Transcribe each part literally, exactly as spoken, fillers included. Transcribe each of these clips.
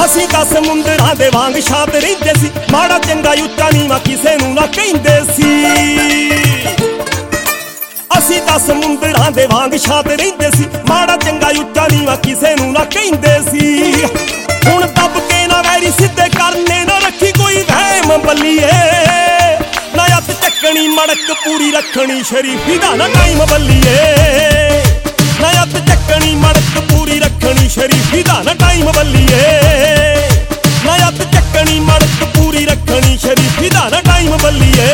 ਅਸੀਂ ਤਾਂ ਸਮੁੰਦਰਾਂ ਦੇ ਵਾਂਗ ਸ਼ਾਂਤ ਰਹਿੰਦੇ ਸੀ, ਮਾੜਾ ਚੰਗਾ ਉੱਚਾ ਨੀਵਾਂ ਕਿਸੇ ਨੂੰ ਨਾ ਕਹਿੰਦੇ ਸੀ। ਅਸੀਂ ਤਾਂ ਸਮੁੰਦਰਾਂ ਦੇ ਵਾਂਗ ਸ਼ਾਂਤ ਰਹਿੰਦੇ ਸੀ, ਮਾੜਾ ਚੰਗਾ ਉੱਚਾ ਨੀਵਾਂ ਕਿਸੇ ਨੂੰ ਨਾ ਕਹਿੰਦੇ ਸੀ। ਹੁਣ ਦੱਬ ਕੇ ਨਾ ਵੈਰੀ ਸਿੱਧੇ ਕਰਨੇ ਨਾ ਰੱਖੀ ਕੋਈ ਵਹਿਮ ਬੱਲੀਏ, ਨਾ ਅੱਤ ਚੱਕਣੀ ਮੜਕ ਪੂਰੀ ਰੱਖਣੀ ਸ਼ਰੀਫੀ ਦਾ ਨਾ ਟਾਈਮ ਬੱਲੀਏ, ਨਾ ਅੱਤ ਚੱਕਣੀ ਮੜਕ ਪੂਰੀ ਰੱਖਣੀ ਸ਼ਰੀਫੀ ਦਾ ਨਾ ਟਾਈਮ ਬੱਲੀਏ, ਨਾ ਅੱਤ ਚੱਕਣੀ ਮੜਕ ਪੂਰੀ ਰੱਖਣੀ ਸ਼ਰੀਫੀ ਦਾ ਨਾ ਟਾਈਮ ਬੱਲੀਏ।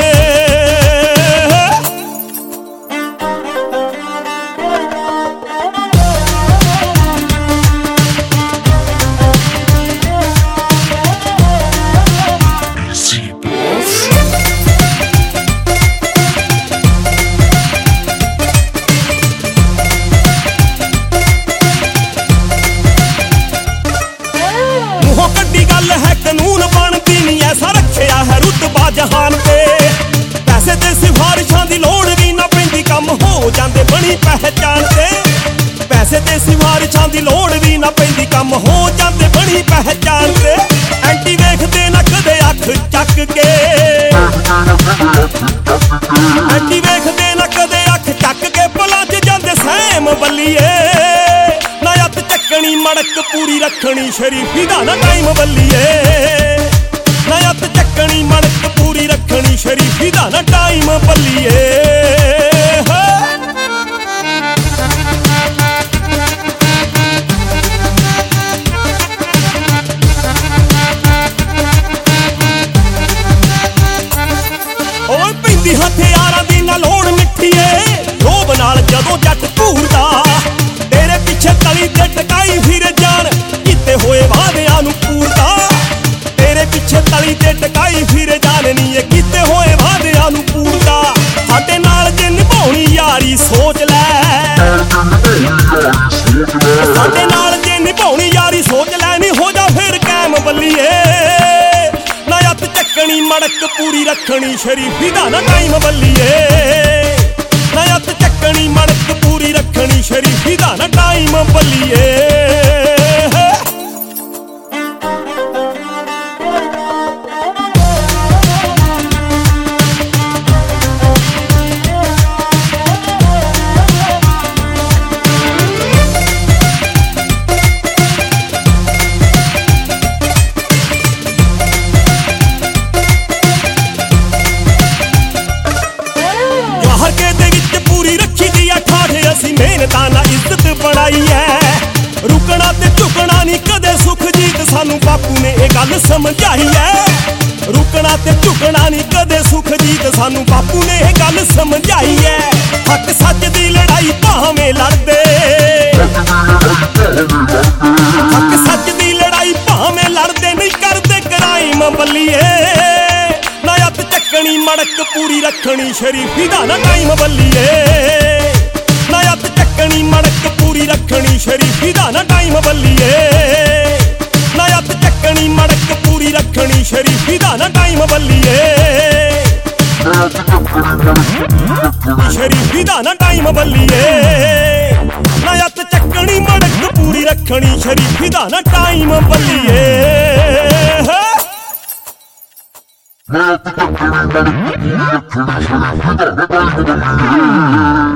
ਜਹਾਨ ਤੇ ਪੈਸੇ ਤੇ ਸਿਫਾਰਿਸ਼ਾਂ ਦੀ ਲੋੜ ਵੀ ਨਾ ਪੈਂਦੀ, ਕੰਮ ਹੋ ਜਾਂਦੇ ਬਣੀ ਪਹਿਚਾਨ ਤੇ। ਪੈਸੇ ਤੇ ਸਿਫਾਰਿਸ਼ਾਂ ਦੀ ਲੋੜ ਵੀ ਨਾ ਪੈਂਦੀ, ਕੰਮ ਹੋ ਜਾਂਦੇ ਬਣੀ ਪਹਿਚਾਨ ਤੇ। ਐਂਟੀ ਵੇਖਦੇ ਨਾ ਕਦੇ ਅੱਖ ਚੱਕ ਕੇ, ਐਂਟੀ ਵੇਖਦੇ ਨਾ ਕਦੇ ਅੱਖ ਚੱਕ ਕੇ, ਭੁੱਲ ਜਾਂਦੇ ਸਹਿਮ ਬੱਲੀਏ, ਨਾ ਅੱਤ ਚੱਕਣੀ ਮੜਕ ਪੂਰੀ ਰੱਖਣੀ ਸ਼ਰੀਫੀ ਦਾ ਨਾ ਟਾਈਮ ਬੱਲੀਏ, ਨਾ ਅੱਤ ਚੱਕਣੀ ਮੜਕ ਪੂਰੀ ਰੱਖਣੀ ਸ਼ਰੀਫੀ ਦਾ ਨਾ ਟਾਈਮ ਬੱਲੀਏ। ਓਏ ਪੈਂਦੀ ਹਥਿਆਰਾਂ ਦੀ ਨਾ ਲੋੜ ਮਿੱਠੀਏ, ਰੋਬ ਨਾਲ ਜਦੋਂ ਜੱਟ ਘੂਰਦਾ, ਤੇਰੇ ਪਿੱਛੇ ਤਲੀ ਤੇ ਟਕਾਈ ਫਿਰ ਜਾਣ, ਕੀਤੇ ਹੋਏ ਵਾਅਦਿਆਂ ਨੂੰ ਪੂਰਦਾ। ਤੇਰੇ ਪਿੱਛੇ ਤਲੀ ਤੇ ਟਕਾਈ ਫਿਰ ਜਾਣਨੀ ਏ, ਕੀਤੇ ਹੋਏ ਵਾਅਦਿਆਂ ਨੂੰ ਪੂਰਦਾ। ਸਾਡੇ ਨਾਲ ਜੇ ਨਿਭਾਉਣੀ ਯਾਰੀ ਸੋਚ ਲੈ, ਸਾਡੇ ਨਾਲ ਜੇ ਨਿਭਾਉਣੀ ਯਾਰੀ ਸੋਚ ਲੈ, ਨੀ ਹੋ ਜਾ ਫਿਰ ਕਾਇਮ ਬੱਲੀਏ, ਨਾ ਅੱਤ ਚੱਕਣੀ ਮੜਕ ਪੂਰੀ ਰੱਖਣੀ ਸ਼ਰੀਫੀ ਦਾ ਨਾ ਟਾਈਮ ਬੱਲੀਏ, ਨਾ ਅੱਤ ਚੱਕਣੀ ਮੜਕ ਪੂਰੀ ਰੱਖਣੀ ਸ਼ਰੀਫੀ ਦਾ ਨਾ ਟਾਈਮ ਬੱਲੀਏ। ਮਿਹਨਤਾਂ ਨਾਲ ਇੱਜ਼ਤ ਬਣਾਈ ਐ, ਰੁਕਣਾ ਤੇ ਝੁਕਣਾ ਨੀ ਕਦੇ ਸੁਖਜੀਤ ਸਾਨੂੰ ਬਾਪੂ ਨੇ ਇਹ ਗੱਲ ਸਮਝਾਈ ਐ। ਰੁਕਣਾ ਤੇ ਝੁਕਣਾ ਨੀ ਕਦੇ ਸੁਖਜੀਤ ਸਾਨੂੰ ਬਾਪੂ ਨੇ ਇਹ ਗੱਲ ਸਮਝਾਈ ਐ। ਹੱਕ ਸੱਚ ਦੀ ਲੜਾਈ ਭਾਵੇਂ ਲੜਦੇ, ਹੱਕ ਸੱਚ ਦੀ ਲੜਾਈ ਭਾਵੇਂ ਲੜਦੇ, ਨਹੀਂ ਕਰਦੇ ਕਰਾਈਮ ਬੱਲੀਏ, ਨਾ ਅੱਤ ਚੱਕਣੀ ਮੜਕ ਪੂਰੀ ਰੱਖਣੀ ਸ਼ਰੀਫੀ ਦਾ ਨਾ ਟਾਈਮ ਬੱਲੀਏ, ਨਾ ਅੱਤ ਚੱਕਣੀ ਮੜਕ ਪੂਰੀ ਰੱਖਣੀ ਸ਼ਰੀਫੀ ਦਾ ਨਾ ਟਾਈਮ ਬੱਲੀਏ, ਨਾ ਅੱਤ ਚੱਕਣੀ ਮੜਕ ਪੂਰੀ ਰੱਖਣੀ ਸ਼ਰੀਫੀ ਦਾ ਨਾ ਟਾਈਮ ਬੱਲੀਏ, ਸ਼ਰੀਫੀ ਦਾ ਨਾ ਟਾਈਮ ਬੱਲੀਏ, ਨਾ ਅੱਤ ਚੱਕਣੀ ਮੜਕ ਪੂਰੀ ਰੱਖਣੀ ਸ਼ਰੀਫੀ ਦਾ ਨਾ ਟਾਈਮ ਬੱਲੀਏ। ਮੈਂ ਤਾਂ